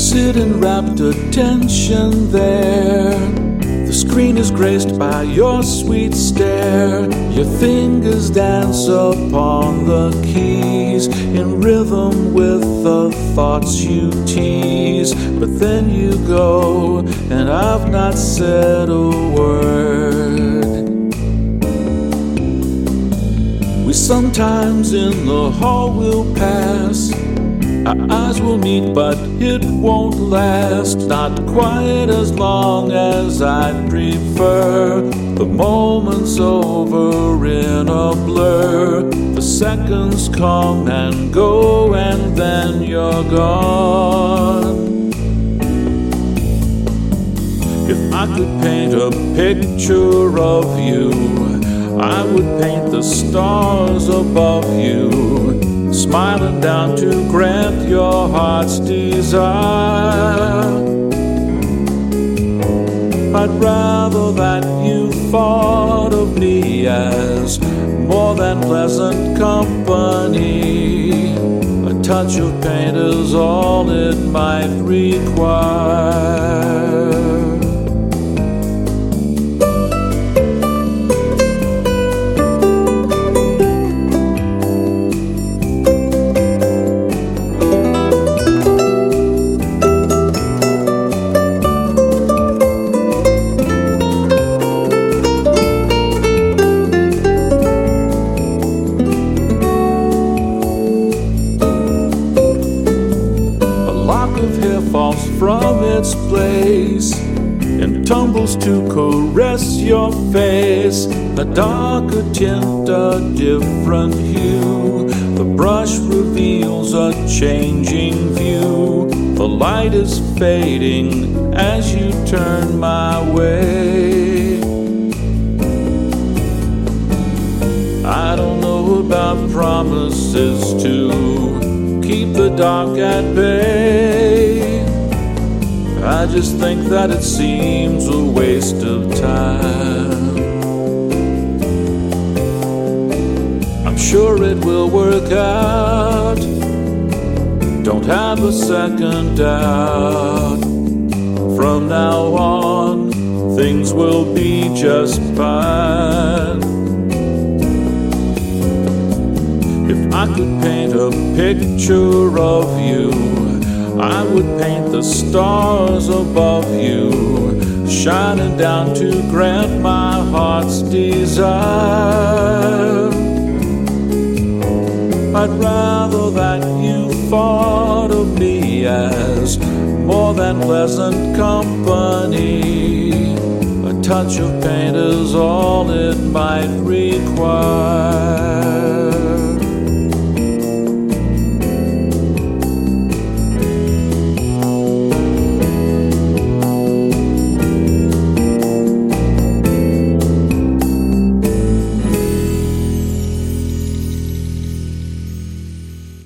sit in rapt attention there. The screen is graced by your sweet stare. Your fingers dance upon the keys, in rhythm with the thoughts you tease. But then you go, and I've not said a word. We sometimes in the hall will pass. Our eyes will meet, but it won't last. Not quite as long as I'd prefer. The moment's over in a blur. The seconds come and go, and then you're gone. If I could paint a picture of you, I would paint the stars above you, smiling down to grant your heart's desire. I'd rather that you thought of me as more than pleasant company. A touch of paint is all it might require. Falls from its place and tumbles to caress your face. A darker tint, a different hue. The brush reveals a changing view. The light is fading as you turn my way. I don't know about promises to keep the dark at bay. I just think that it seems a waste of time. I'm sure it will work out. Don't have a second doubt. From now on, things will be just fine. If I could paint a picture of you, I would paint the stars above you, shining down to grant my heart's desire. I'd rather that you thought of me as more than pleasant company. A touch of paint is all it might require.